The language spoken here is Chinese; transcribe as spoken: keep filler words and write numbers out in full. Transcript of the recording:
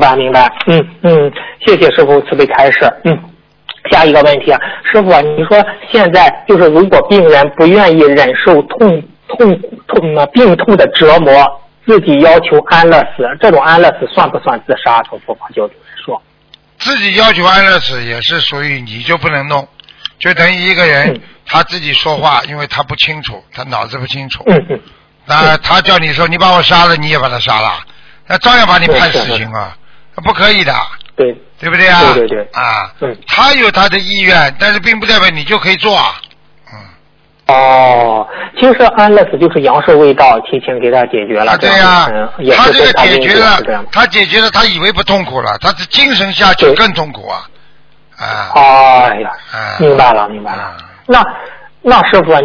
白明白，嗯嗯，谢谢师傅慈悲开示，嗯。下一个问题啊，师傅啊，你说现在就是如果病人不愿意忍受痛痛痛病痛的折磨，自己要求安乐死，这种安乐死算不算自杀？从佛法角度来说， 自己要求安乐死也是属于你就不能弄，就等于一个人、嗯、他自己说话，因为他不清楚，他脑子不清楚， 嗯嗯， 那他叫你说你把我杀了，你也把他杀了，那照样把你判死刑啊，不可以的。 对， 对不对啊？ 对对对， 啊， 嗯， 他有他的意愿，但是并不代表你就可以做啊。 嗯。哦，其实安乐死就是阳寿未到，提前给他解决了。 啊，对呀、啊嗯， 他这个解决了， 了他解决了，他以为不痛苦了，他的精神下去更痛苦啊。啊。 哎呀， 啊， 明白了，明白了。啊、那那师傅。